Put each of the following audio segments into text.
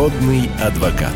Народный адвокат.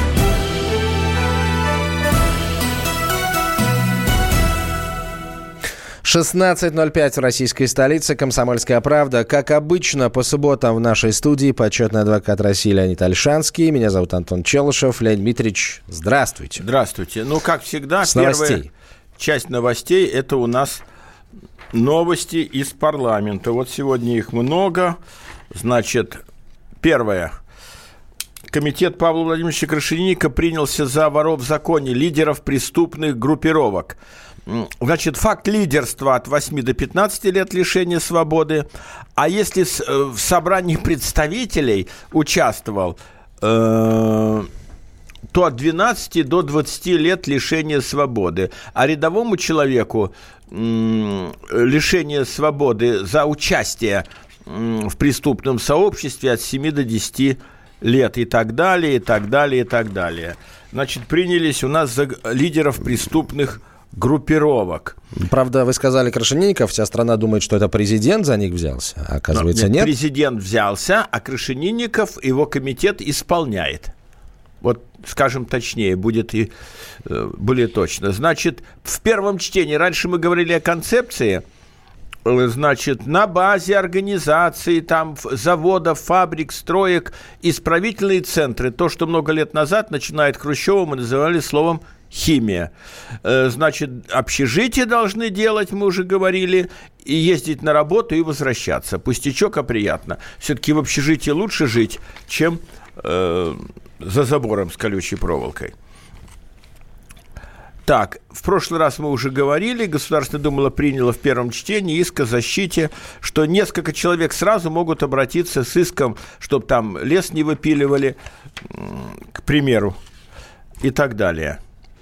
«16:05 в российской столице. Комсомольская правда. Как обычно, по субботам в нашей студии почетный адвокат России Леонид Ольшанский. Меня зовут Антон Челышев. Леонид Дмитриевич, здравствуйте. Здравствуйте. Ну, как всегда, с новостей. Часть новостей – это у нас новости из парламента. Вот сегодня их много. Значит, первое. Комитет Павла Владимировича Крашенинника принялся за воров в законе, лидеров преступных группировок. Значит, факт лидерства от 8 до 15 лет лишения свободы. А если в собрании представителей участвовал, то от 12 до 20 лет лишения свободы. А рядовому человеку лишение свободы за участие в преступном сообществе от 7 до 10 лет и так далее, и так далее, и так далее. Значит, принялись у нас за лидеров преступных группировок. Правда, вы сказали Крашенинников, вся страна думает, что это президент за них взялся, а оказывается нет. Президент взялся, а Крашенинников его комитет исполняет. Вот, скажем точнее, будет и более точно. Значит, в первом чтении, раньше мы говорили о концепции, значит, на базе организаций, там, заводов, фабрик, строек, исправительные центры, то, что много лет назад, начиная от Хрущева, мы называли словом химия. Значит, общежитие должны делать, мы уже говорили, и ездить на работу и возвращаться. Пустячок, а приятно. Все-таки в общежитии лучше жить, чем за забором с колючей проволокой. Так, в прошлый раз мы уже говорили, Государственная Дума приняла в первом чтении иск о защите, что несколько человек сразу могут обратиться с иском, чтобы там лес не выпиливали, к примеру, и так далее.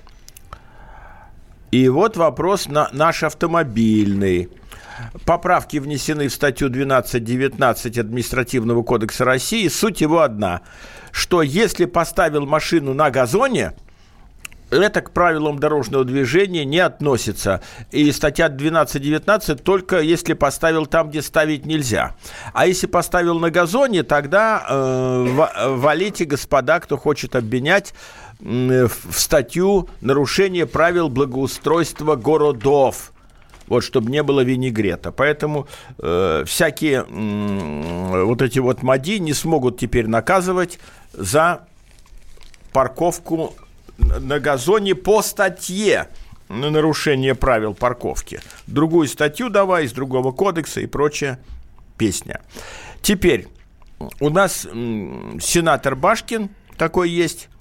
И вот вопрос наш автомобильный. Поправки внесены в статью 12.19 Административного кодекса России. Суть его одна, что если поставил машину на газоне, это к правилам дорожного движения не относится. И статья 12.19 только если поставил там, где ставить нельзя. А если поставил на газоне, тогда валите, господа, кто хочет обвинять в статью «Нарушение правил благоустройства городов». Вот, чтобы не было винегрета. Поэтому всякие вот эти вот МАДИ не смогут теперь наказывать за парковку на газоне по статье на нарушение правил парковки. Другую статью давай из другого кодекса и прочая песня. Теперь у нас сенатор Башкин такой есть.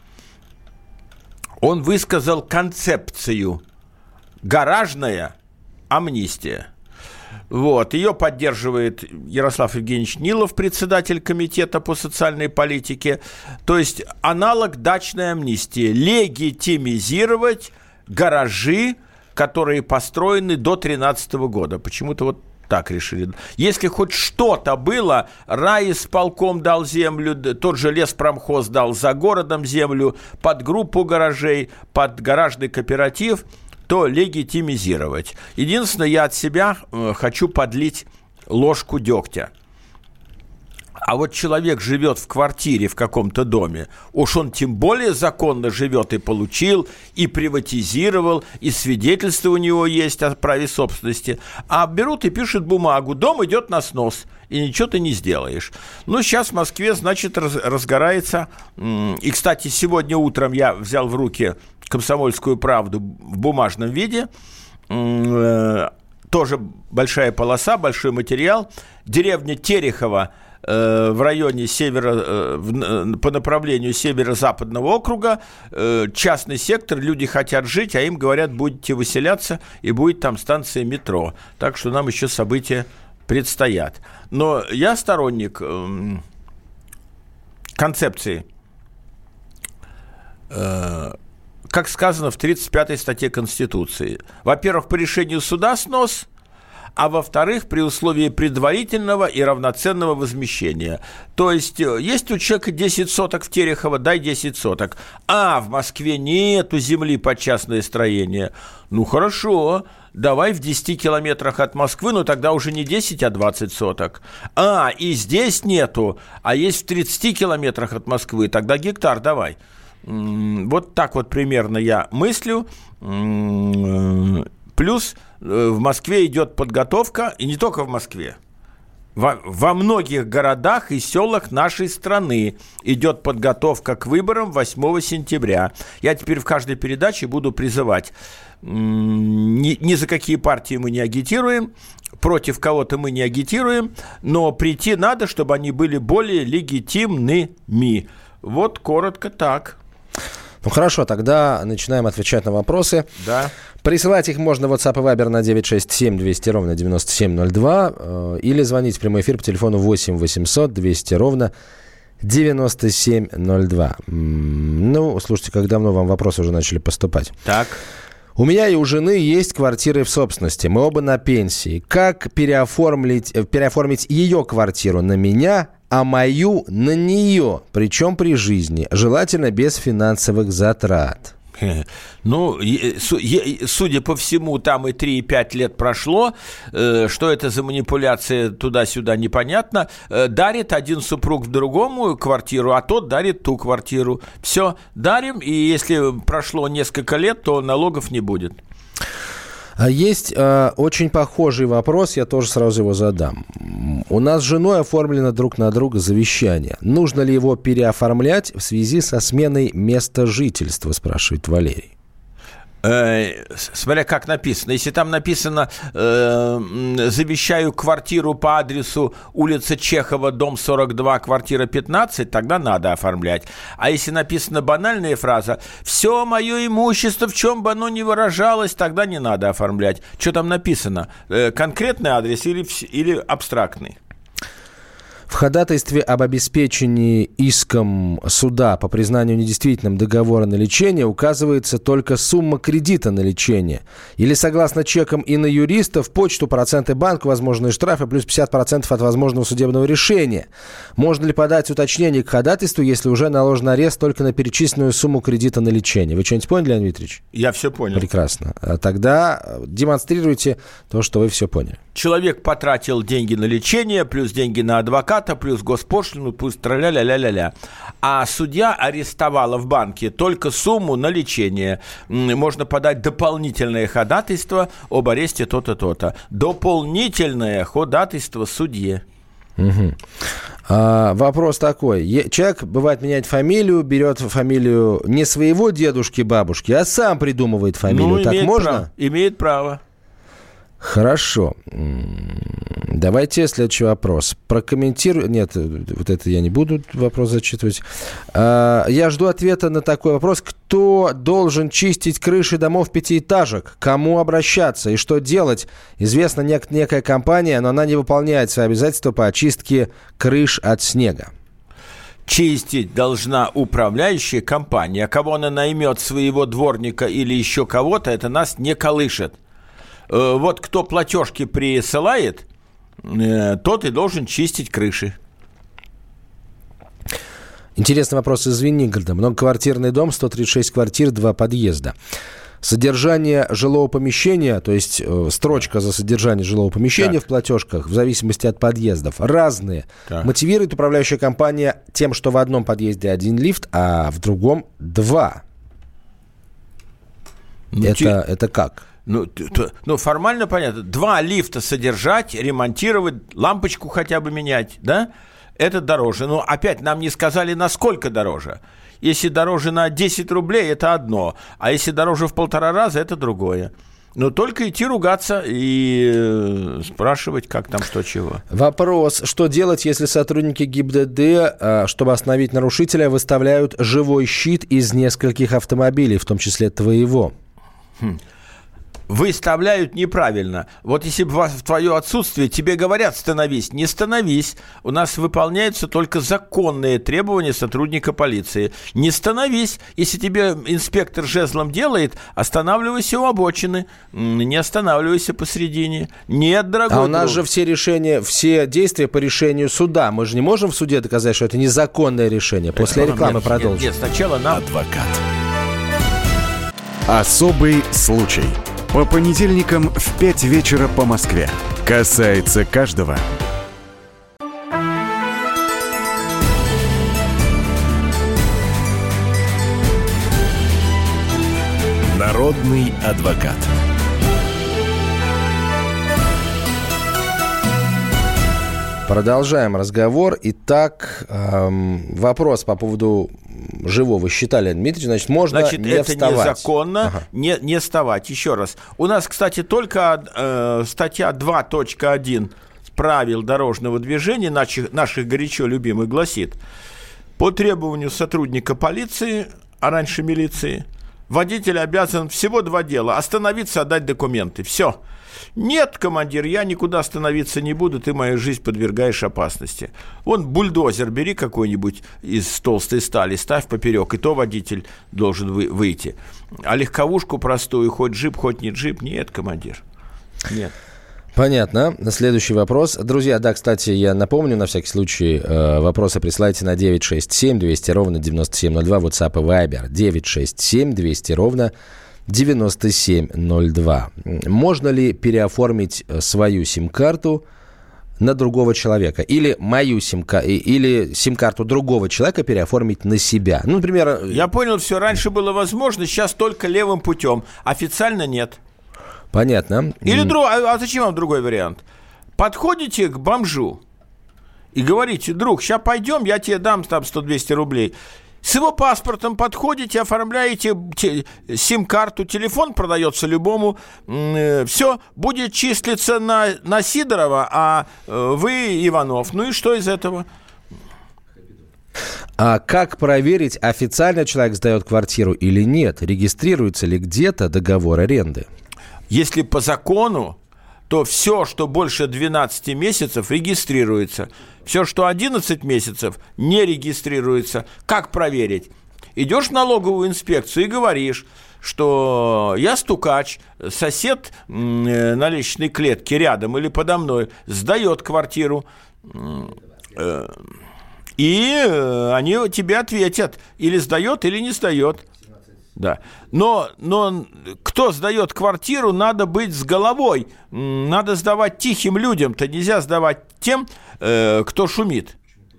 Он высказал концепцию «гаражная амнистия». Вот. Ее поддерживает Ярослав Евгеньевич Нилов, председатель комитета по социальной политике. То есть аналог дачной амнистии. Легитимизировать гаражи, которые построены до 2013 года. Почему-то вот так решили. Если хоть что-то было, райисполком дал землю, тот же леспромхоз дал за городом землю, под группу гаражей, под гаражный кооператив, то легитимизировать. Единственное, я от себя хочу подлить ложку дегтя. А вот человек живет в квартире в каком-то доме, уж он тем более законно живет и получил, и приватизировал, и свидетельство у него есть о праве собственности. А берут и пишут бумагу, дом идет на снос, и ничего ты не сделаешь. Ну, сейчас в Москве, значит, разгорается. И, кстати, сегодня утром я взял в руки «Комсомольскую правду» в бумажном виде. Тоже большая полоса, большой материал. Деревня Терехово в районе по направлению северо-западного округа, частный сектор, люди хотят жить, а им говорят, будете выселяться, и будет там станция метро. Так что нам еще события предстоят. Но я сторонник концепции, как сказано в 35-й статье Конституции. Во-первых, по решению суда снос, а во-вторых, при условии предварительного и равноценного возмещения. То есть у человека 10 соток в Терехово, дай 10 соток. А в Москве нету земли под частное строение. Ну, хорошо, давай в 10 километрах от Москвы, но тогда уже не 10, а 20 соток. И здесь нету, а есть в 30 километрах от Москвы, тогда гектар давай. Вот так вот примерно я мыслю. Плюс в Москве идет подготовка, и не только в Москве. Во многих городах и селах нашей страны идет подготовка к выборам 8 сентября. Я теперь в каждой передаче буду призывать. Ни за какие партии мы не агитируем, против кого-то мы не агитируем, но прийти надо, чтобы они были более легитимными. Вот коротко так. Ну хорошо, тогда начинаем отвечать на вопросы. Да. Присылать их можно в WhatsApp и Viber на 967 200 ровно 9702 или звонить в прямой эфир по телефону 8 800 200 ровно 9702. Ну, слушайте, как давно вам вопросы уже начали поступать? Так. У меня и у жены есть квартиры в собственности. Мы оба на пенсии. Как переоформить ее квартиру на меня, а мою на нее, причем при жизни, желательно без финансовых затрат? Ну, судя по всему, там и 3, и 5 лет прошло. Что это за манипуляция туда-сюда, непонятно. Дарит один супруг другому квартиру, а тот дарит ту квартиру. Все, дарим, и если прошло несколько лет, то налогов не будет. Есть очень похожий вопрос, я тоже сразу его задам. У нас с женой оформлено друг на друга завещание. Нужно ли его переоформлять в связи со сменой места жительства, спрашивает Валерий. Смотря как написано. Если там написано «завещаю квартиру по адресу улица Чехова, дом 42, квартира 15», тогда надо оформлять. А если написана банальная фраза «все мое имущество, в чем бы оно ни выражалось», тогда не надо оформлять. Что там написано? Конкретный адрес или абстрактный? В ходатайстве об обеспечении иском суда по признанию недействительным договора на лечение указывается только сумма кредита на лечение. Или, согласно чекам и на юриста, в почту, проценты банку, возможные штрафы, плюс 50% от возможного судебного решения. Можно ли подать уточнение к ходатайству, если уже наложен арест только на перечисленную сумму кредита на лечение? Вы что-нибудь поняли, Леонид Дмитриевич? Я все понял. Прекрасно. Тогда демонстрируйте то, что вы все поняли. Человек потратил деньги на лечение, плюс деньги на адвоката, плюс госпошлину, плюс тра-ля-ля-ля-ля-ля. А судья арестовала в банке только сумму на лечение. Можно подать дополнительное ходатайство об аресте то-то, то-то. Дополнительное ходатайство судье. Угу. Вопрос такой. Человек, бывает, меняет фамилию, берет фамилию не своего дедушки, бабушки, а сам придумывает фамилию. Так можно? Имеет право. Хорошо. Давайте следующий вопрос. Прокомментирую. Нет, вот это я не буду вопрос зачитывать. Я жду ответа на такой вопрос. Кто должен чистить крыши домов пятиэтажек? Кому обращаться? И что делать? Известна некая компания, но она не выполняет свои обязательства по очистке крыш от снега. Чистить должна управляющая компания. А кого она наймет, своего дворника или еще кого-то, это нас не колышет. Вот кто платежки присылает, тот и должен чистить крыши. Интересный вопрос из Звенигорода. Многоквартирный дом, 136 квартир, 2 подъезда. Содержание жилого помещения, то есть строчка за содержание жилого помещения в платежках, в зависимости от подъездов, разные. Так. Мотивирует управляющая компания тем, что в одном подъезде 1 лифт, а в другом 2. Это как? Ну, формально понятно. 2 лифта содержать, ремонтировать, лампочку хотя бы менять, да? Это дороже. Но опять нам не сказали, насколько дороже. Если дороже на 10 рублей, это одно. А если дороже в 1,5 раза, это другое. Но только идти ругаться и спрашивать, как там, что, чего. Вопрос. Что делать, если сотрудники ГИБДД, чтобы остановить нарушителя, выставляют живой щит из нескольких автомобилей, в том числе твоего? Выставляют неправильно. Вот если бы в твое отсутствие тебе говорят «становись», не становись. У нас выполняются только законные требования сотрудника полиции. Не становись. Если тебе инспектор жезлом делает, останавливайся у обочины. Не останавливайся посредине. Нет, дорогой друг. А у нас же все решения, все действия по решению суда. Мы же не можем в суде доказать, что это незаконное решение. После рекламы продолжим. Нет, сначала нам... Адвокат. Особый случай. По понедельникам в 5 вечера по Москве. Касается каждого. Народный адвокат. Продолжаем разговор. Итак, вопрос по поводу живого счета, Леонид Дмитриевич. Значит, можно не вставать. Это незаконно, не вставать. Еще раз. У нас, кстати, только статья 2.1 правил дорожного движения, наших горячо любимых, гласит: по требованию сотрудника полиции, а раньше милиции, водитель обязан всего 2 дела: остановиться, отдать документы. Все. Нет, командир, я никуда остановиться не буду, ты мою жизнь подвергаешь опасности. Вон бульдозер бери какой-нибудь из толстой стали, ставь поперек, и то водитель должен выйти. А легковушку простую, хоть джип, хоть не джип, нет, командир, нет. Понятно. Следующий вопрос. Друзья, да, кстати, я напомню, на всякий случай, вопросы присылайте на 967 200 ровно 9702, WhatsApp и Viber. 967 200 ровно 9702. Можно ли переоформить свою сим-карту на другого человека? Или мою или сим-карту другого человека переоформить на себя? Ну, например... Я понял, все раньше было возможно, сейчас только левым путем. Официально нет. Понятно. Или а зачем вам другой вариант? Подходите к бомжу и говорите: друг, сейчас пойдем, я тебе дам там 100-200 рублей. С его паспортом подходите, оформляете сим-карту, телефон продается любому, все, будет числиться на Сидорова, а вы Иванов. Ну и что из этого? А как проверить, официально человек сдает квартиру или нет? Регистрируется ли где-то договор аренды? Если по закону, то все, что больше 12 месяцев, регистрируется. Все, что 11 месяцев, не регистрируется. Как проверить? Идешь в налоговую инспекцию и говоришь, что я стукач, сосед на лестничной клетке рядом или подо мной сдает квартиру, и они тебе ответят, или сдает, или не сдает. Да. Но кто сдает квартиру, надо быть с головой. Надо сдавать тихим людям-то, нельзя сдавать тем, кто шумит.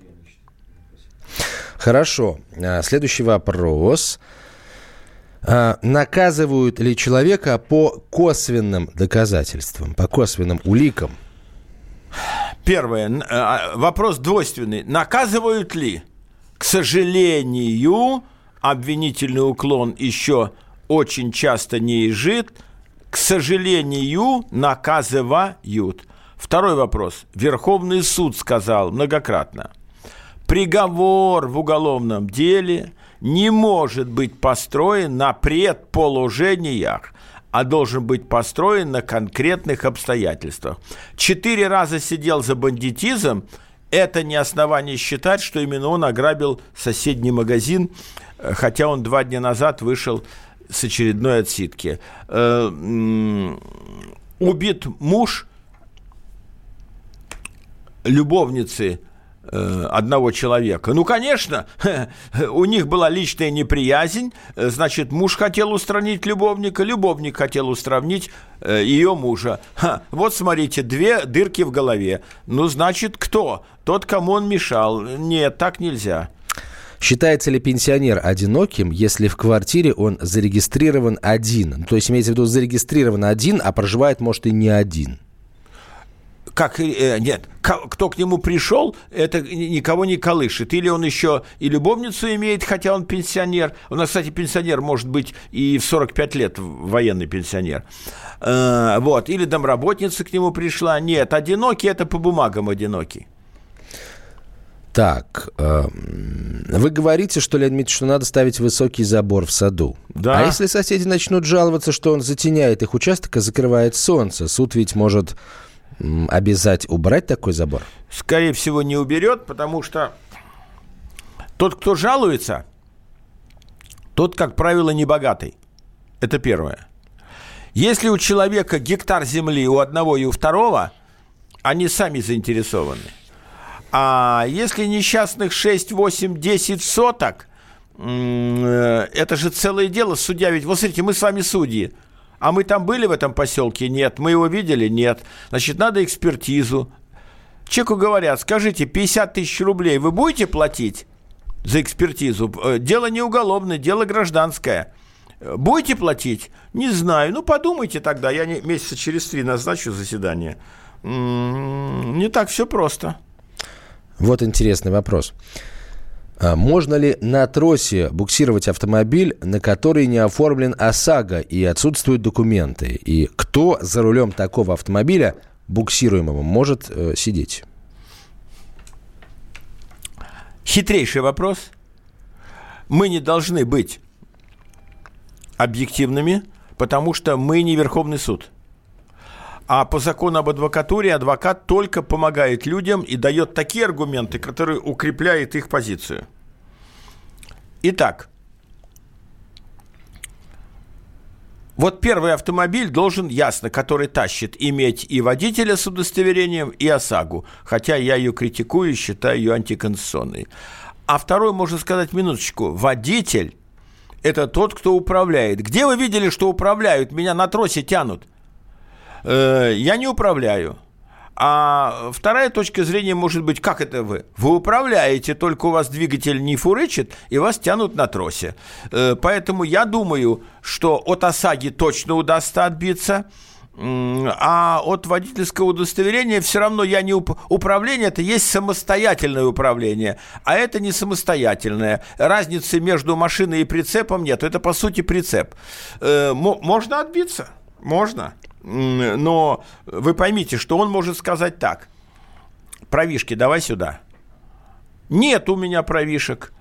Хорошо. Следующий вопрос. Наказывают ли человека по косвенным доказательствам, по косвенным уликам? Первое. Вопрос двойственный. Наказывают ли? К сожалению, обвинительный уклон еще очень часто не изжит. К сожалению, наказывают. Второй вопрос. Верховный суд сказал многократно: приговор в уголовном деле не может быть построен на предположениях, а должен быть построен на конкретных обстоятельствах. 4 раза сидел за бандитизм. Это не основание считать, что именно он ограбил соседний магазин, хотя он 2 дня назад вышел с очередной отсидки. Убит муж любовницы одного человека. Ну, конечно, у них была личная неприязнь, значит, муж хотел устранить любовника, любовник хотел устранить ее мужа. Вот, смотрите, 2 дырки в голове. Ну, значит, кто? Тот, кому он мешал. Нет, так нельзя. Считается ли пенсионер одиноким, если в квартире он зарегистрирован один? То есть, имеется в виду, зарегистрирован один, а проживает, может, и не один? Нет, кто к нему пришел, это никого не колышет. Или он еще и любовницу имеет, хотя он пенсионер. У нас, кстати, пенсионер может быть и в 45 лет военный пенсионер. Вот. Или домработница к нему пришла. Нет, одинокий – это по бумагам одинокий. Так, вы говорите, что, Леонид Дмитриевич, что надо ставить высокий забор в саду. Да. А если соседи начнут жаловаться, что он затеняет их участок и закрывает солнце, суд ведь может обязать убрать такой забор? Скорее всего, не уберет, потому что тот, кто жалуется, тот, как правило, не богатый. Это первое. Если у человека гектар земли у одного и у второго, они сами заинтересованы. А если несчастных 6, 8, 10 соток, это же целое дело. Судья ведь... Вот смотрите, мы с вами судьи. А мы там были в этом поселке? Нет. Мы его видели? Нет. Значит, надо экспертизу. Человеку говорят, скажите, 50 тысяч рублей вы будете платить за экспертизу? Дело не уголовное, дело гражданское. Будете платить? Не знаю. Ну, подумайте тогда. Я месяца через 3 назначу заседание. Не так все просто. Вот интересный вопрос. Можно ли на тросе буксировать автомобиль, на который не оформлен ОСАГО и отсутствуют документы? И кто за рулем такого автомобиля, буксируемого, может сидеть? Хитрейший вопрос. Мы не должны быть объективными, потому что мы не Верховный суд. А по закону об адвокатуре адвокат только помогает людям и дает такие аргументы, которые укрепляют их позицию. Итак, вот первый автомобиль должен, ясно, который тащит, иметь и водителя с удостоверением, и ОСАГО. Хотя я ее критикую и считаю ее антиконституционной. А второй, можно сказать, минуточку, водитель – это тот, кто управляет. Где вы видели, что управляют? Меня на тросе тянут. Я не управляю. А вторая точка зрения может быть, как это вы? Вы управляете, только у вас двигатель не фурычит, и вас тянут на тросе. Поэтому я думаю, что от ОСАГО точно удастся отбиться, а от водительского удостоверения все равно я не управление, это есть самостоятельное управление, а это не самостоятельное. Разницы между машиной и прицепом нет, это по сути прицеп. Можно отбиться? Можно. Но вы поймите, что он может сказать так: правишки давай сюда. Нет у меня правишек.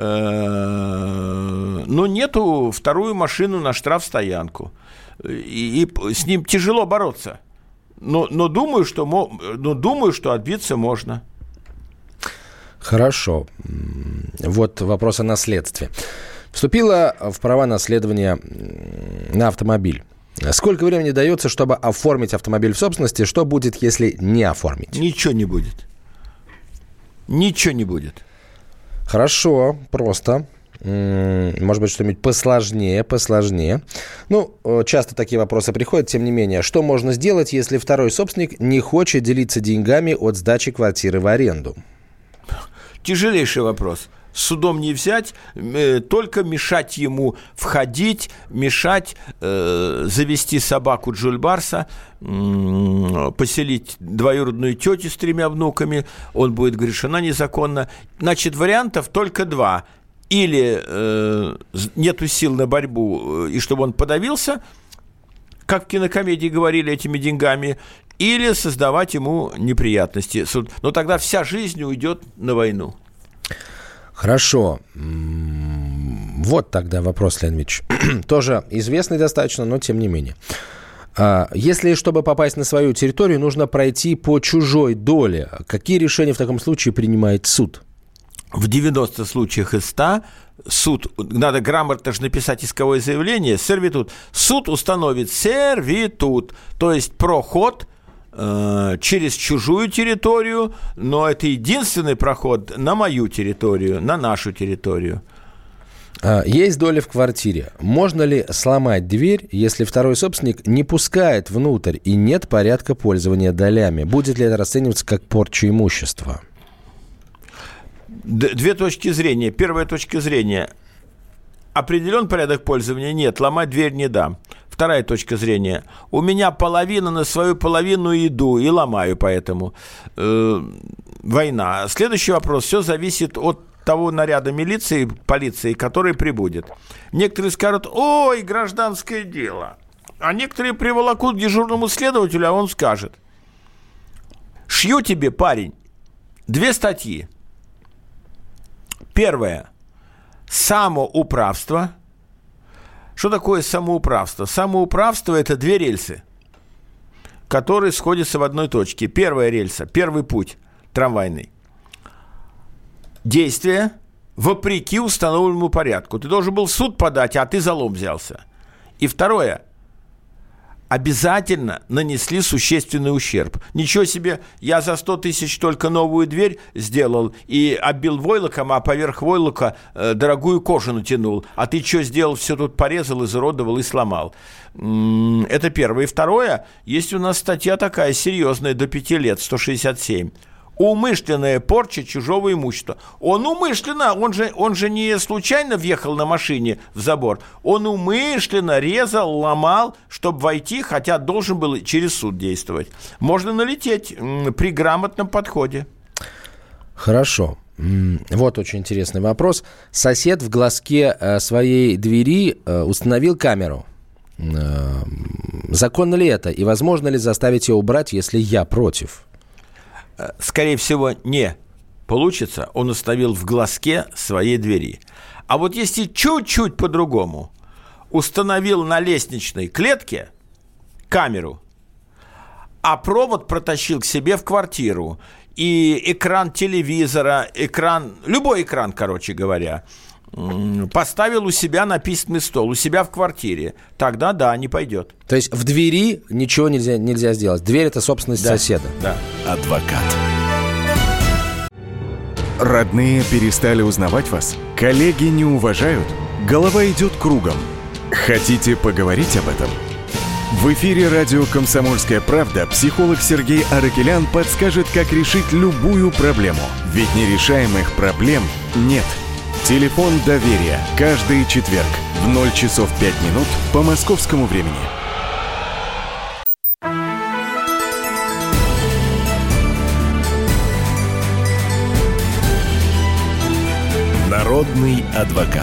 Но нету вторую машину на штрафстоянку. И с ним тяжело бороться. Но думаю, что отбиться можно. Хорошо. Вот вопрос о наследстве. Вступила в права наследования на автомобиль. Сколько времени дается, чтобы оформить автомобиль в собственности? Что будет, если не оформить? Ничего не будет. Ничего не будет. Хорошо, просто. Может быть, что-нибудь посложнее. Ну, часто такие вопросы приходят, тем не менее. Что можно сделать, если второй собственник не хочет делиться деньгами от сдачи квартиры в аренду? Тяжелейший вопрос. Судом не взять, только мешать ему входить, мешать завести собаку Джульбарса, поселить двоюродную тетю с 3 внуками, он будет говорить, что она незаконна. Значит, вариантов только 2. Или нету сил на борьбу, и чтобы он подавился, как в кинокомедии говорили, этими деньгами, или создавать ему неприятности. Но тогда вся жизнь уйдет на войну. Хорошо. Вот тогда вопрос, Леонид Ильич. Тоже известный достаточно, но тем не менее. Если, чтобы попасть на свою территорию, нужно пройти по чужой доле, какие решения в таком случае принимает суд? В 90 случаях из 100 суд, надо грамотно же написать исковое заявление, сервитут. Суд установит сервитут, то есть проход через чужую территорию, но это единственный проход на мою территорию, на нашу территорию. Есть доля в квартире. Можно ли сломать дверь, если второй собственник не пускает внутрь и нет порядка пользования долями? Будет ли это расцениваться как порча имущества? 2 точки зрения. Первая точка зрения. Определен порядок пользования? Нет, ломать дверь не дам. Вторая точка зрения. У меня половина, на свою половину иду и ломаю, поэтому война. Следующий вопрос. Все зависит от того наряда милиции, полиции, который прибудет. Некоторые скажут, ой, гражданское дело. А некоторые приволокут к дежурному следователю, а он скажет, шью тебе, парень, 2 статьи. Первое. Самоуправство. Что такое самоуправство? Самоуправство – это 2 рельсы, которые сходятся в одной точке. Первая рельса, первый путь трамвайный. Действие вопреки установленному порядку. Ты должен был в суд подать, а ты за лом взялся. И второе. обязательно нанесли существенный ущерб. Ничего себе, я за 100 тысяч только новую дверь сделал и оббил войлоком, а поверх войлока дорогую кожу натянул. А ты что сделал? Все тут порезал, изуродовал и сломал. Это первое. И второе, есть у нас статья такая серьезная, до 5 лет, 167. Умышленная порча чужого имущества. Он умышленно, он же не случайно въехал на машине в забор. Он умышленно резал, ломал, чтобы войти, хотя должен был через суд действовать. Можно налететь при грамотном подходе. Хорошо. Вот очень интересный вопрос. Сосед в глазке своей двери установил камеру. Законно ли это? И возможно ли заставить ее убрать, если я против? Скорее всего, не получится. Он установил в глазке своей двери. А вот если чуть-чуть по-другому, установил на лестничной клетке камеру, а провод протащил к себе в квартиру, и экран телевизора, любой экран, короче говоря, поставил у себя на письменный стол, у себя в квартире, тогда да, не пойдет. То есть в двери ничего нельзя сделать. Дверь – это собственность соседа. Да. Адвокат. Родные перестали узнавать вас? Коллеги не уважают? Голова идет кругом. Хотите поговорить об этом? В эфире радио «Комсомольская правда» психолог Сергей Аракелян подскажет, как решить любую проблему. Ведь нерешаемых проблем нет. Телефон доверия. Каждый четверг в 0 часов 5 минут по московскому времени. Народный адвокат.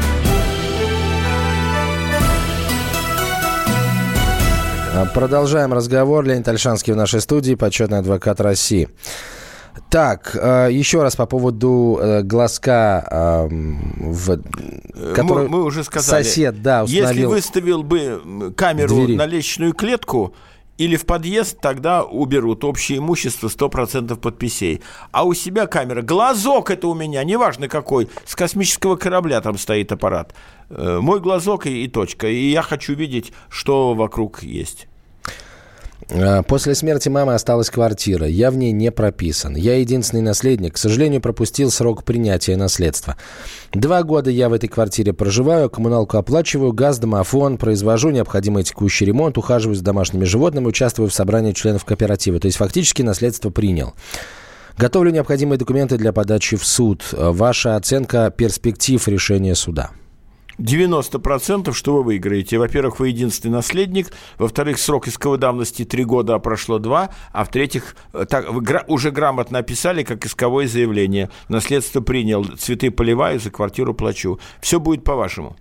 Продолжаем разговор. Леонид Ольшанский в нашей студии, почетный адвокат России. Так, еще раз по поводу глазка, который мы уже сказали, сосед, установил. Если выставил бы камеру двери на лестничную клетку или в подъезд, тогда уберут общее имущество 100% подписей. А у себя камера, глазок это у меня, неважно какой, с космического корабля там стоит аппарат. Мой глазок и точка. И я хочу видеть, что вокруг есть. После смерти мамы осталась квартира. Я в ней не прописан. Я единственный наследник. К сожалению, пропустил срок принятия наследства. 2 года я в этой квартире проживаю, коммуналку оплачиваю, газ, домофон, произвожу необходимый текущий ремонт, ухаживаю за домашними животными, участвую в собрании членов кооператива. То есть фактически наследство принял. Готовлю необходимые документы для подачи в суд. Ваша оценка перспектив решения суда? 90%, что вы выиграете. Во-первых, вы единственный наследник. Во-вторых, срок исковой давности 3 года, а прошло 2. А в-третьих, вы уже грамотно описали, как исковое заявление. Наследство принял, цветы поливаю, за квартиру плачу. Все будет по-вашему.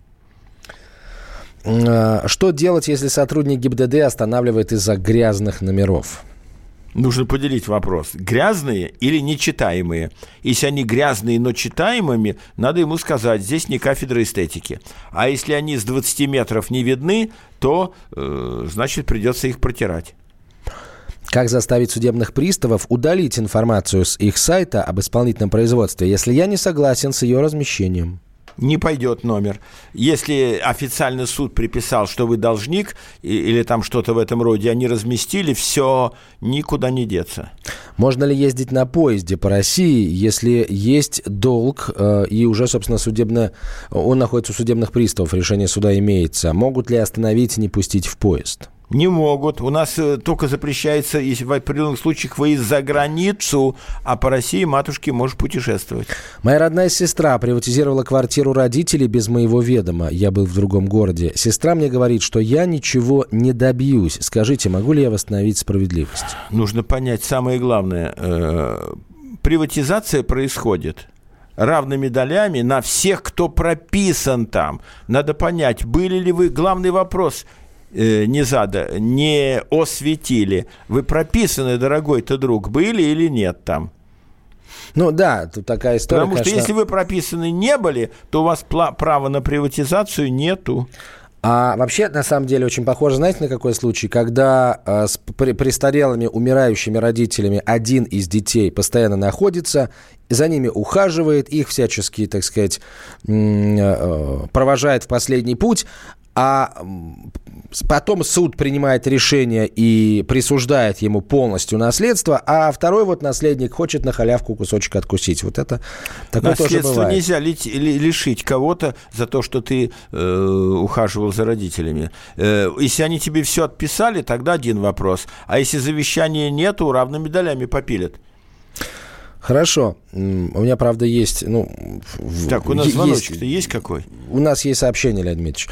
Что делать, если сотрудник ГИБДД останавливает из-за грязных номеров? Нужно поделить вопрос. Грязные или нечитаемые? Если они грязные, но читаемыми, надо ему сказать, здесь не кафедра эстетики. А если они с 20 метров не видны, то, значит, придется их протирать. Как заставить судебных приставов удалить информацию с их сайта об исполнительном производстве, если я не согласен с ее размещением? Не пойдет номер. Если официальный суд приписал, что вы должник, или там что-то в этом роде, они разместили, все, никуда не деться. Можно ли ездить на поезде по России, если есть долг, и уже, собственно, он находится у судебных приставов, решение суда имеется? Могут ли остановить и не пустить в поезд? Не могут. У нас только запрещается, если в определенных случаях выезд за границу, а по России матушке можешь путешествовать. Моя родная сестра приватизировала квартиру родителей без моего ведома. Я был в другом городе. Сестра мне говорит, что я ничего не добьюсь. Скажите, могу ли я восстановить справедливость? Нужно понять самое главное. Приватизация происходит равными долями на всех, кто прописан там. Надо понять, были ли вы... Главный вопрос... не осветили. Вы прописаны, дорогой-то друг, были или нет там? Ну да, тут такая история. Потому что если вы прописаны не были, то у вас права на приватизацию нету. А вообще, на самом деле, очень похоже, знаете, на какой случай? Когда с престарелыми, умирающими родителями один из детей постоянно находится, за ними ухаживает, их всячески, так сказать, провожает в последний путь, а потом суд принимает решение и присуждает ему полностью наследство, а второй вот наследник хочет на халявку кусочек откусить. Вот это такое тоже бывает. Наследство нельзя лишить кого-то за то, что ты ухаживал за родителями. Если они тебе все отписали, тогда один вопрос. А если завещания нету, равными долями попилят. Хорошо. У меня, правда, есть... Так, у нас звоночек-то есть какой? У нас есть сообщение, Леонид Дмитриевич.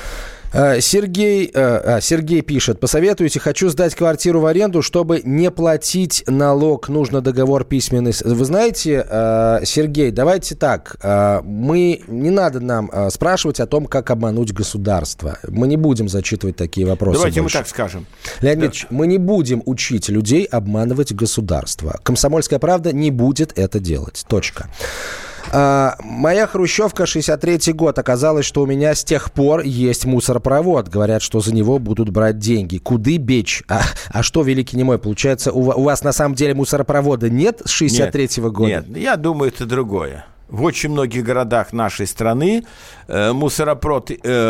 Сергей пишет: посоветуйте, хочу сдать квартиру в аренду, чтобы не платить налог, нужно договор письменный. Вы знаете, Сергей, давайте так, не надо нам спрашивать о том, как обмануть государство. Мы не будем зачитывать такие вопросы. Давайте больше. Мы так скажем. Леонид Ильич, мы не будем учить людей обманывать государство. «Комсомольская правда» не будет это делать. Точка. Моя хрущевка, 63-й год. Оказалось, что у меня с тех пор есть мусоропровод. Говорят, что за него будут брать деньги. Куды бечь? А что, великий немой, получается, у вас на самом деле мусоропровода нет с 63-го года? Нет, я думаю, это другое. В очень многих городах нашей страны мусоропровод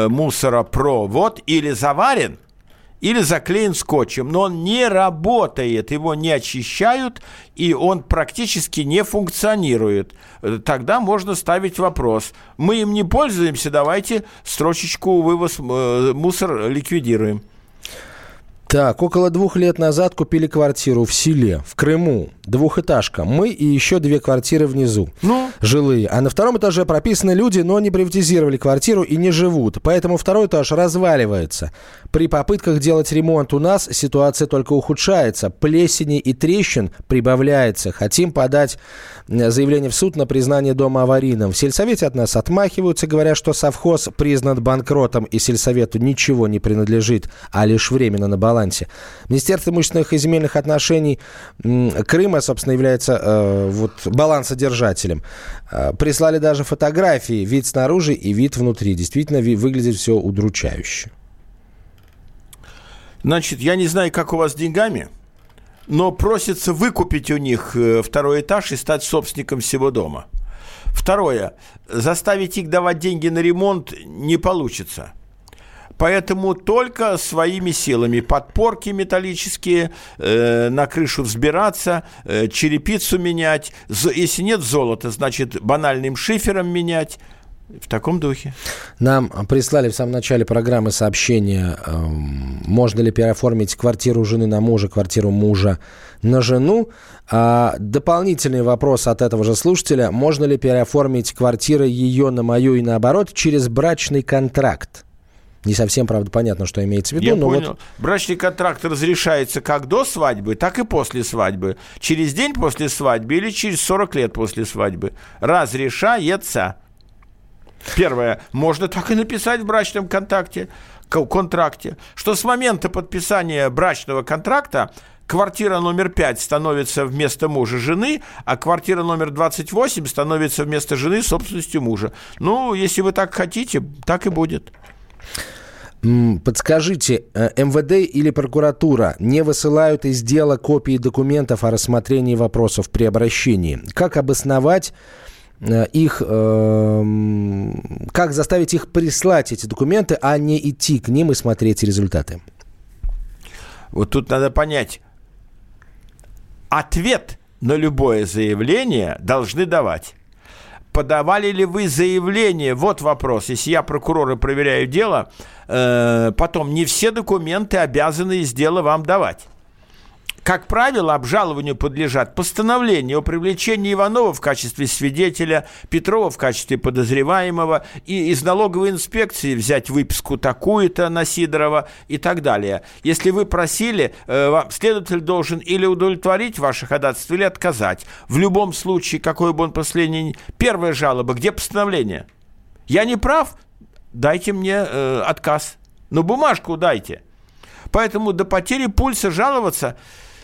или заварен, или заклеен скотчем, но он не работает, его не очищают, и он практически не функционирует. Тогда можно ставить вопрос. Мы им не пользуемся, давайте строчечку «Вывоз мусор» ликвидируем. Так, около 2 лет назад купили квартиру в селе, в Крыму, двухэтажка. Мы и еще 2 квартиры внизу, жилые. А на 2-м этаже прописаны люди, но не приватизировали квартиру и не живут. Поэтому 2-й этаж разваливается. При попытках делать ремонт у нас ситуация только ухудшается. Плесени и трещин прибавляется. Хотим подать заявление в суд на признание дома аварийным. В сельсовете от нас отмахиваются, говоря, что совхоз признан банкротом и сельсовету ничего не принадлежит, а лишь временно на балансе. Министерство имущественных и земельных отношений Крыма, собственно, является балансодержателем. Прислали даже фотографии, вид снаружи и вид внутри. Действительно, выглядит все удручающе. Значит, я не знаю, как у вас с деньгами, но просится выкупить у них 2-й этаж и стать собственником всего дома. Второе. Заставить их давать деньги на ремонт не получится. Поэтому только своими силами. Подпорки металлические, на крышу взбираться, черепицу менять. Если нет золота, значит, банальным шифером менять. В таком духе. Нам прислали в самом начале программы сообщение, можно ли переоформить квартиру жены на мужа, квартиру мужа на жену. Дополнительный вопрос от этого же слушателя. Можно ли переоформить квартиру ее на мою и наоборот через брачный контракт? Не совсем, правда, понятно, что имеется в виду. Я понял. Брачный контракт разрешается как до свадьбы, так и после свадьбы. Через день после свадьбы или через 40 лет после свадьбы. Разрешается. Первое. Можно так и написать в брачном контракте, что с момента подписания брачного контракта квартира номер 5 становится вместо мужа жены, а квартира номер 28 становится вместо жены собственностью мужа. Если вы так хотите, так и будет. Подскажите, МВД или прокуратура не высылают из дела копии документов о рассмотрении вопросов при обращении? Как обосновать их, как заставить их прислать эти документы, а не идти к ним и смотреть результаты? Вот тут надо понять. Ответ на любое заявление должны давать. Подавали ли вы заявление? Вот вопрос. Если я прокурор и проверяю дело, потом не все документы обязаны из дела вам давать. Как правило, обжалованию подлежат постановление о привлечении Иванова в качестве свидетеля, Петрова в качестве подозреваемого, и из налоговой инспекции взять выписку такую-то на Сидорова и так далее. Если вы просили, следователь должен или удовлетворить ваше ходатайство, или отказать. В любом случае, какое бы он последнее... Первая жалоба, где постановление? Я не прав? Дайте мне отказ. Но бумажку дайте. Поэтому до потери пульса жаловаться,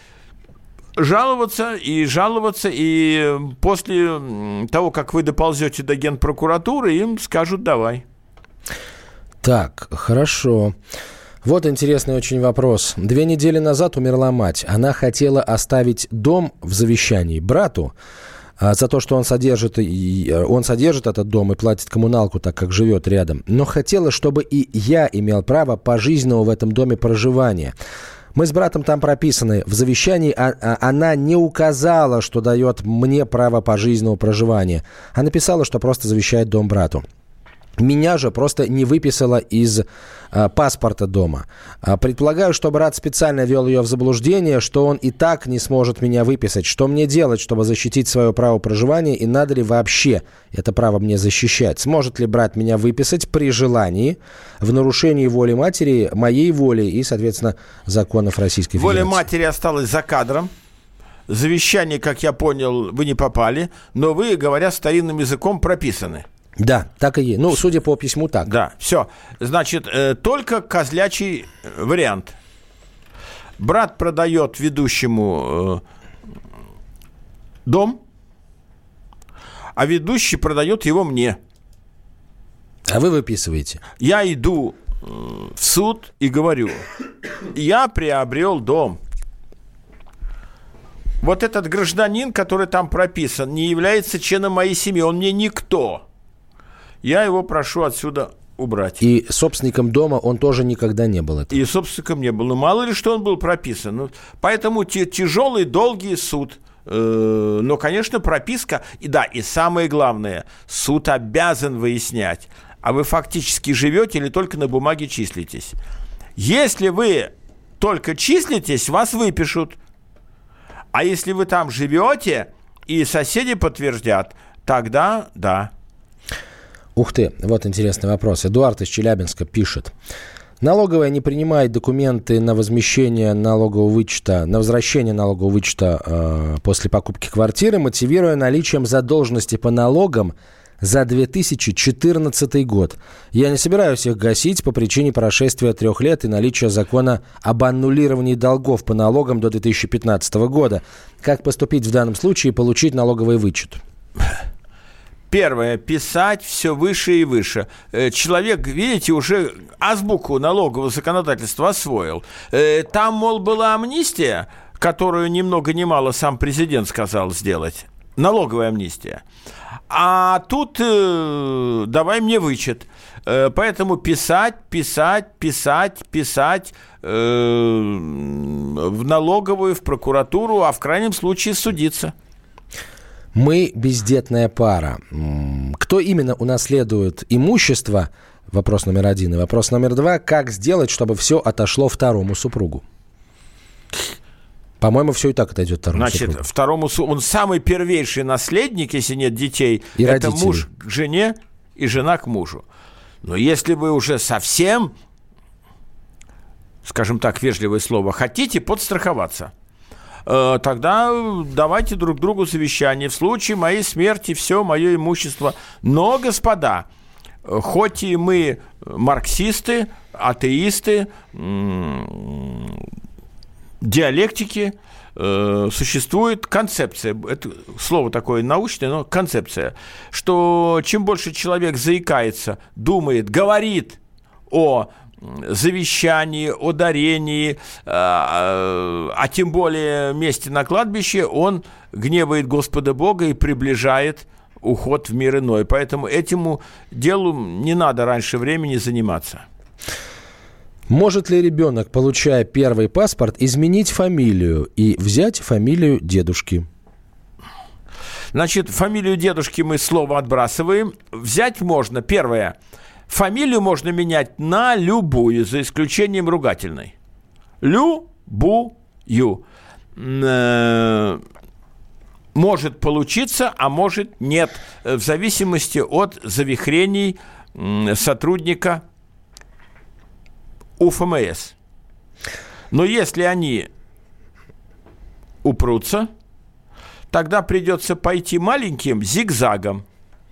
и после того, как вы доползете до Генпрокуратуры, им скажут «давай». Так, хорошо. Вот интересный очень вопрос. 2 недели назад умерла мать. Она хотела оставить дом в завещании брату, за то, что он содержит этот дом и платит коммуналку, так как живет рядом. Но хотела, чтобы и я имел право пожизненного в этом доме проживания. Мы с братом там прописаны. В завещании она не указала, что дает мне право пожизненного проживания, а написала, что просто завещает дом брату. Меня же просто не выписала из паспорта дома. Предполагаю, что брат специально ввел ее в заблуждение, что он и так не сможет меня выписать. Что мне делать, чтобы защитить свое право проживания, и надо ли вообще это право мне защищать? Сможет ли брат меня выписать при желании, в нарушении воли матери, моей воли и, соответственно, законов Российской Федерации? Воля матери осталась за кадром. Завещание, как я понял, вы не попали, но вы, говоря старинным языком, прописаны. Да, так и есть. Ну, судя по письму, так. Да, все. Значит, только козлячий вариант. Брат продает ведущему дом, а ведущий продает его мне. А вы выписываете? Я иду в суд и говорю, я приобрел дом. Вот этот гражданин, который там прописан, не является членом моей семьи, он мне никто. Я его прошу отсюда убрать. И собственником дома он тоже никогда не был. И собственником не был. Ну, мало ли, что он был прописан. Ну, поэтому тяжелый, долгий суд. Но, конечно, прописка. И да, и самое главное, суд обязан выяснять, а вы фактически живете или только на бумаге числитесь. Если вы только числитесь, вас выпишут. А если вы там живете, и соседи подтвердят, тогда да. Ух ты, вот интересный вопрос. Эдуард из Челябинска пишет. Налоговая не принимает документы на возмещение налогового вычета, на возвращение налогового вычета после покупки квартиры, мотивируя наличием задолженности по налогам за 2014 год. Я не собираюсь их гасить по причине прошествия 3 лет и наличия закона об аннулировании долгов по налогам до 2015 года. Как поступить в данном случае и получить налоговый вычет? Первое. Писать все выше и выше. Человек, видите, уже азбуку налогового законодательства освоил. Там, мол, была амнистия, которую ни много ни мало сам президент сказал сделать. Налоговая амнистия. А тут давай мне вычет. Поэтому писать в налоговую, в прокуратуру, а в крайнем случае судиться. Мы бездетная пара. Кто именно унаследует имущество? Вопрос номер 1. И вопрос номер 2. Как сделать, чтобы все отошло второму супругу? По-моему, все и так отойдет второму супругу. Значит, второму он самый первейший наследник, если нет детей. И это родители. Муж к жене и жена к мужу. Но если вы уже совсем, скажем так, вежливое слово, хотите подстраховаться, тогда давайте друг другу завещание. В случае моей смерти все мое имущество. Но, господа, хоть и мы марксисты, атеисты, диалектики, существует концепция, это слово такое научное, но концепция, что чем больше человек заикается, думает, говорит о завещании, о дарении, а тем более месте на кладбище, он гневает Господа Бога и приближает уход в мир иной. Поэтому этому делу не надо раньше времени заниматься. Может ли ребенок, получая первый паспорт, изменить фамилию и взять фамилию дедушки? Значит, фамилию дедушки мы слово отбрасываем. Взять можно, первое, фамилию можно менять на любую, за исключением ругательной. Любую. Может получиться, а может нет, в зависимости от завихрений сотрудника УФМС. Но если они упрутся, тогда придется пойти маленьким зигзагом.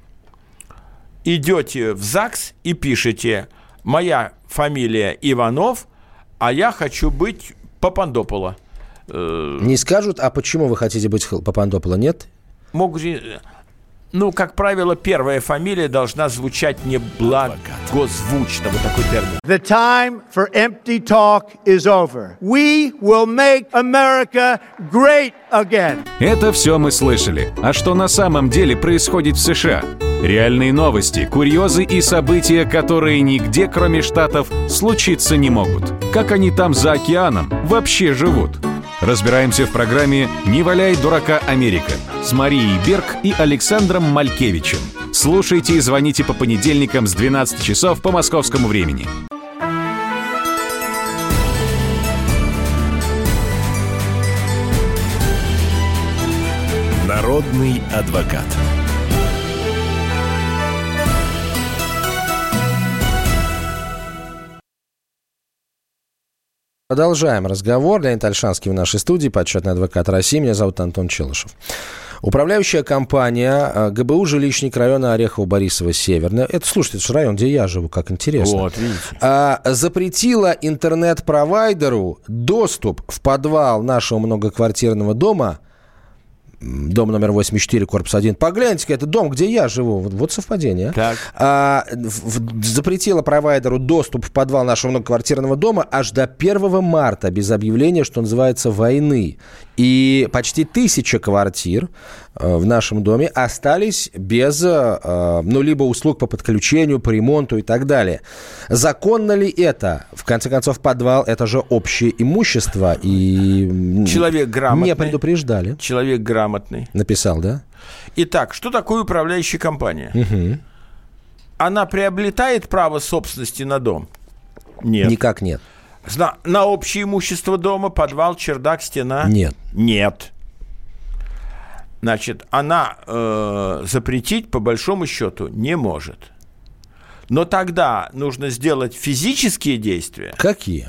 Идете в ЗАГС и пишете: моя фамилия Иванов, а я хочу быть Папандополо. Не скажут, а почему вы хотите быть Папандополо, нет? Могут. Ну, как правило, первая фамилия должна звучать не благозвучно. Вот такой термин. The time for empty talk is over. We will make America great again. Это все мы слышали. А что на самом деле происходит в США? Реальные новости, курьезы и события, которые нигде, кроме Штатов, случиться не могут. Как они там за океаном вообще живут? Разбираемся в программе «Не валяй дурака, Америка» с Марией Берг и Александром Малькевичем. Слушайте и звоните по понедельникам с 12 часов по московскому времени. Народный адвокат. Продолжаем разговор. Леонид Ольшанский в нашей студии, почетный адвокат России. Меня зовут Антон Челышев. Управляющая компания ГБУ «Жилищник» района Орехово-Борисово-Северное, это, слушайте, это же район, где я живу, как интересно, вот, видите. Запретила интернет-провайдеру доступ в подвал нашего многоквартирного дома, дом номер 84, корпус 1. Погляньте-ка, это дом, где я живу. Вот совпадение. Запретила провайдеру доступ в подвал нашего многоквартирного дома аж до 1 марта без объявления, что называется, войны. И почти 1000 квартир в нашем доме остались без, либо услуг по подключению, по ремонту и так далее. Законно ли это? В конце концов, подвал – это же общее имущество. И человек грамотный. Не предупреждали. Человек грамотный. Написал, да? Итак, что такое управляющая компания? Угу. Она приобретает право собственности на дом? Нет. Никак нет. На общее имущество дома, подвал, чердак, стена? Нет. Нет. Значит, она запретить, по большому счету, не может. Но тогда нужно сделать физические действия. Какие?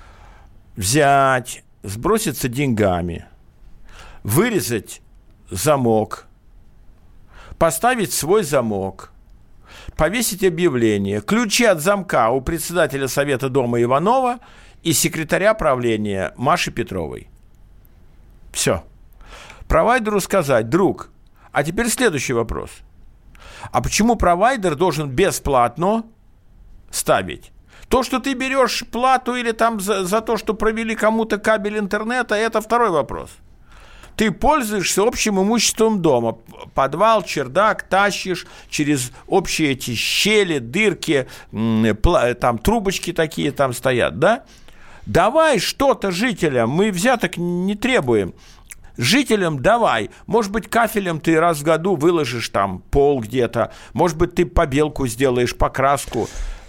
Взять, сброситься деньгами, вырезать замок, поставить свой замок, повесить объявление, ключи от замка у председателя Совета дома Иванова и секретаря правления Маши Петровой. Все. Провайдеру сказать: друг, а теперь следующий вопрос. А почему провайдер должен бесплатно ставить? То, что ты берешь плату или там за то, что провели кому-то кабель интернета, это второй вопрос. Ты пользуешься общим имуществом дома. Подвал, чердак тащишь через общие эти щели, дырки, там трубочки такие там стоят, да? Давай что-то жителям, мы взяток не требуем. Жителям давай. Может быть, кафелем ты раз в году выложишь там пол где-то. Может быть, ты побелку сделаешь, покраску.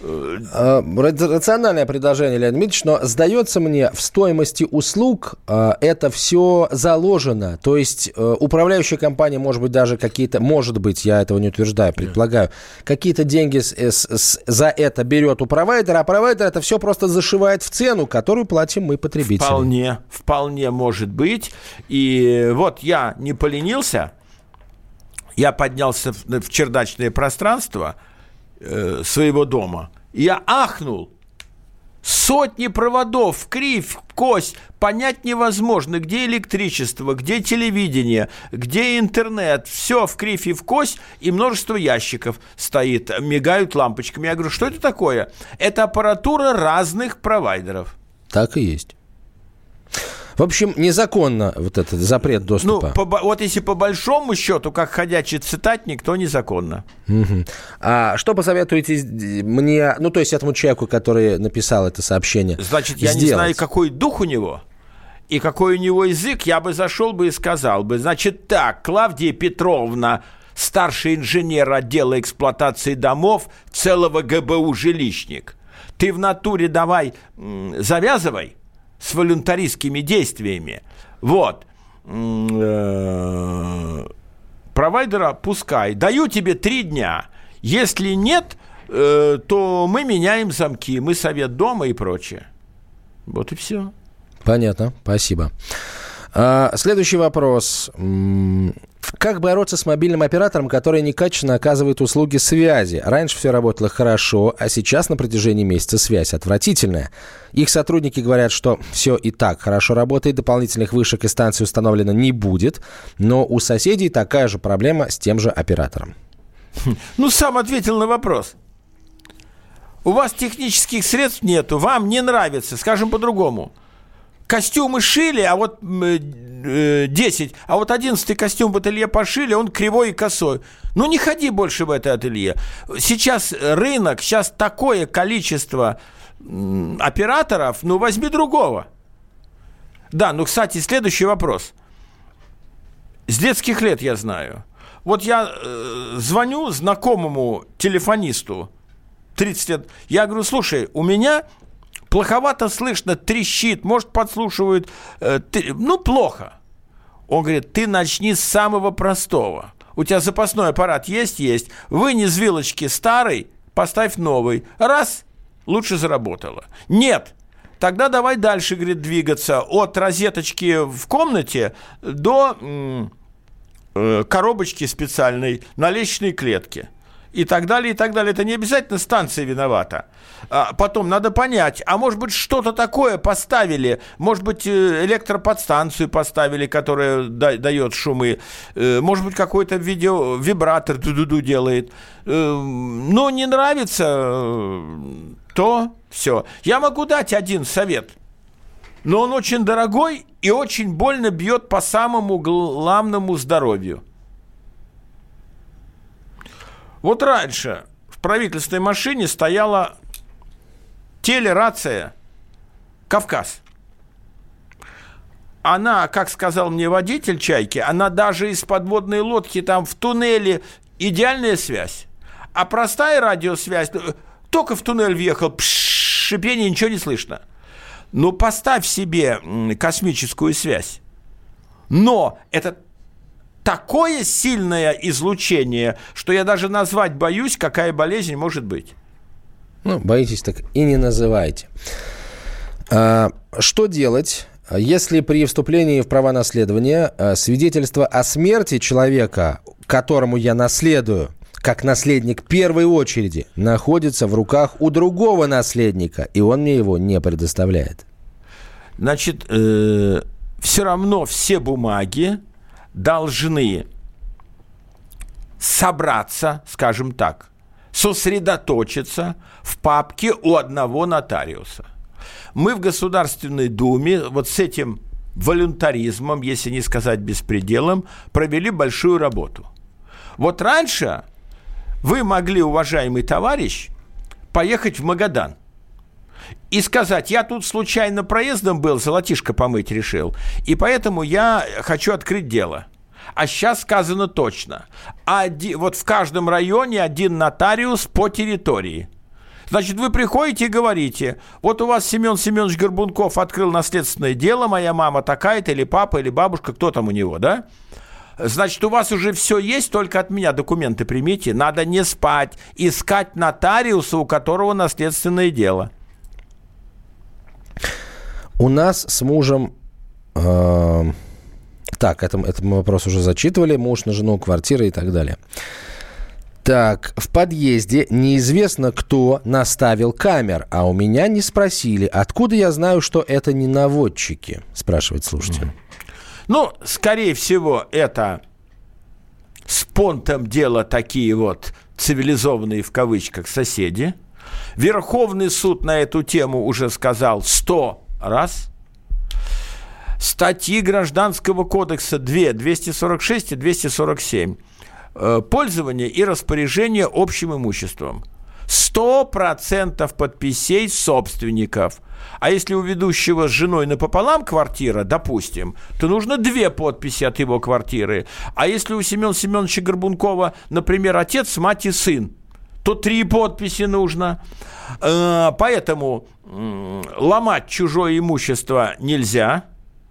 Рациональное предложение, Леонид Дмитриевич, но сдается мне, в стоимости услуг это все заложено. То есть управляющая компания, может быть, даже какие-то, может быть, я этого не утверждаю, предполагаю, какие-то деньги за это берет у провайдера, а провайдер это все просто зашивает в цену, которую платим мы, потребители. Вполне может быть. И вот я не поленился, я поднялся в чердачное пространство своего дома. Я ахнул. Сотни проводов, в кривь, в кость. Понять невозможно, где электричество, где телевидение, где интернет. Все в кривь и в кость, и множество ящиков стоит, мигают лампочками. Я говорю, что это такое? Это аппаратура разных провайдеров. Так и есть. В общем, незаконно вот этот запрет доступа. Вот если по большому счету, как ходячий цитатник, то незаконно. Угу. А что посоветуете мне, то есть этому человеку, который написал это сообщение, значит, я не знаю, какой дух у него и какой у него язык, я бы зашел бы и сказал бы, значит так, Клавдия Петровна, старший инженер отдела эксплуатации домов целого ГБУ «Жилищник», ты в натуре давай завязывай с волюнтаристскими действиями. Вот. Провайдера пускай. Даю тебе 3 дня. Если нет, то мы меняем замки. Мы совет дома и прочее. Вот и все. Понятно. Спасибо. Следующий вопрос. Как бороться с мобильным оператором, который некачественно оказывает услуги связи? Раньше все работало хорошо, а сейчас на протяжении месяца связь отвратительная. Их сотрудники говорят, что все и так хорошо работает, дополнительных вышек и станций установлено не будет, но у соседей такая же проблема с тем же оператором. Ну, сам ответил на вопрос. У вас технических средств нету, вам не нравится, скажем по-другому. Костюмы шили, а вот 10, а вот 11-й костюм в ателье пошили, он кривой и косой. Ну, не ходи больше в это ателье. Сейчас рынок, сейчас такое количество операторов, ну, возьми другого. Да, ну, кстати, следующий вопрос. С детских лет я знаю. Вот я звоню знакомому телефонисту, 30 лет, я говорю, слушай, у меня плоховато слышно, трещит, может, подслушивают, ну, плохо. Он говорит, ты начни с самого простого. У тебя запасной аппарат есть? Есть. Вынь из вилочки старый, поставь новый. Раз, лучше заработало. Нет. Тогда давай дальше, говорит, двигаться от розеточки в комнате до коробочки специальной на лестничной клетке. И так далее, и так далее. Это не обязательно станция виновата. Потом надо понять, а может быть, что-то такое поставили, может быть, электроподстанцию поставили, которая дает шумы, может быть, какой-то вибратор ду-ду-ду делает. Но не нравится, то все. Я могу дать один совет, но он очень дорогой и очень больно бьет по самому главному здоровью. Вот раньше в правительственной машине стояла телерация «Кавказ». Она, как сказал мне водитель «Чайки», она даже из подводной лодки там в туннеле идеальная связь. А простая радиосвязь, только в туннель въехал, шипение, ничего не слышно. Ну, поставь себе космическую связь. Но это такое сильное излучение, что я даже назвать боюсь, какая болезнь может быть. Ну, боитесь, так и не называйте. Что делать, если при вступлении в права наследования свидетельство о смерти человека, которому я наследую, как наследник первой очереди, находится в руках у другого наследника, и он мне его не предоставляет? Значит, все равно все бумаги должны собраться, скажем так, сосредоточиться в папке у одного нотариуса. Мы в Государственной Думе вот с этим волюнтаризмом, если не сказать беспределом, провели большую работу. Вот раньше вы могли, уважаемый товарищ, поехать в Магадан и сказать, я тут случайно проездом был, золотишко помыть решил, и поэтому я хочу открыть дело. А сейчас сказано точно. Вот в каждом районе один нотариус по территории. Значит, вы приходите и говорите, вот у вас Семен Семенович Горбунков открыл наследственное дело, моя мама такая-то, или папа, или бабушка, кто там у него, да? Значит, у вас уже все есть, только от меня документы примите. Надо не спать, искать нотариуса, у которого наследственное дело. У нас с мужем... Так, это мы вопрос уже зачитывали. Муж на жену, квартира и так далее. Так, в подъезде неизвестно, кто наставил камер, а у меня не спросили. Откуда я знаю, что это не наводчики? Спрашивает слушатель. Ну, скорее всего, это с понтом дела такие вот цивилизованные в кавычках соседи. Верховный суд на эту тему уже сказал 100 раз. Статьи Гражданского кодекса 246 и 247. Пользование и распоряжение общим имуществом. 100% подписей собственников. А если у ведущего с женой напополам квартира, допустим, то нужно 2 подписи от его квартиры. А если у Семена Семеновича Горбункова, например, отец, мать и сын, то 3 подписи нужно. Поэтому ломать чужое имущество нельзя.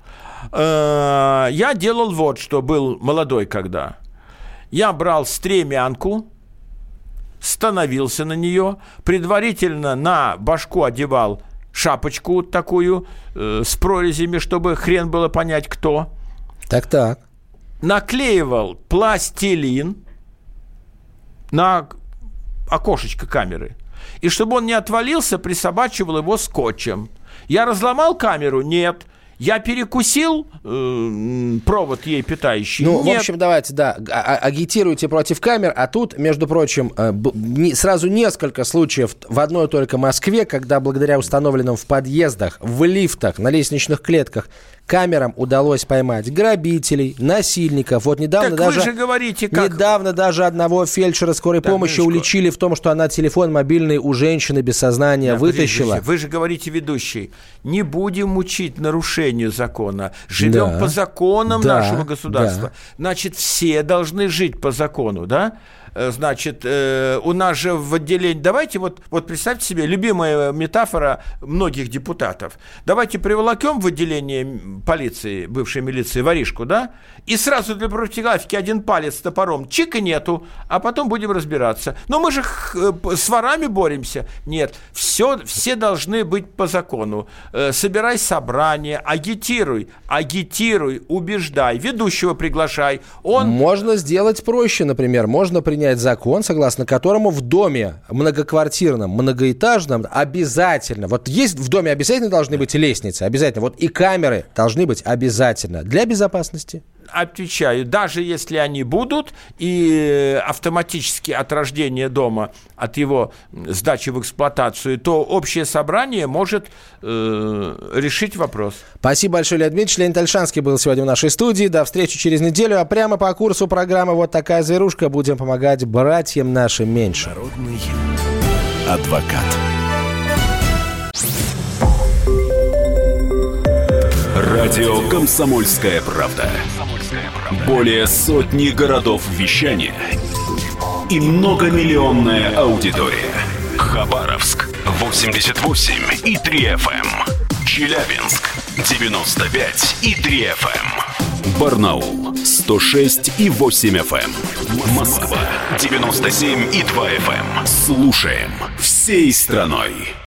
Я делал вот что, был молодой когда. Я брал стремянку, становился на нее, предварительно на башку одевал шапочку такую с прорезями, чтобы хрен было понять, кто. Так-так. наклеивал пластилин на окошечко камеры. И чтобы он не отвалился, присобачивал его скотчем. Я разломал камеру? Нет. Я перекусил провод ей питающий? Ну, Нет. в общем, давайте, да, агитируйте против камер, а тут, между прочим, сразу несколько случаев в одной только Москве, когда благодаря установленным в подъездах, в лифтах, на лестничных клетках камерам удалось поймать грабителей, насильников. Вот недавно так вы же говорите, как... Недавно даже одного фельдшера скорой помощи уличили в том, что она телефон мобильный у женщины без сознания вытащила. Вы же говорите, ведущий, не будем мучить нарушению закона. Живем по законам нашего государства. Да. Значит, все должны жить по закону, да? Значит, у нас же в отделении... Давайте вот представьте себе, любимая метафора многих депутатов. Давайте приволокем в отделение полиции, бывшей милиции, воришку, да? И сразу для профилактики один палец топором. Чика нету, а потом будем разбираться. Но мы же с ворами боремся. Нет, все должны быть по закону. Собирай собрание, агитируй, убеждай, ведущего приглашай. Можно сделать проще, например. Можно принять закон, согласно которому в доме многоквартирном, многоэтажном обязательно, вот есть в доме обязательно должны быть лестницы, обязательно, вот и камеры должны быть обязательно для безопасности. Отвечаю, даже если они будут, и автоматически от рождения дома, от его сдачи в эксплуатацию, то общее собрание может решить вопрос. Спасибо большое, Леонид Дмитриевич. Леонид Ольшанский был сегодня в нашей студии. До встречи через неделю. А прямо по курсу программы «Вот такая зверушка» будем помогать братьям нашим меньше. Народный адвокат. Радио «Комсомольская правда». Более сотни городов вещания и многомиллионная аудитория. Хабаровск 88,3 FM. Челябинск 95,3 FM. Барнаул 106,8 FM. Москва 97,2 FM. Слушаем всей страной.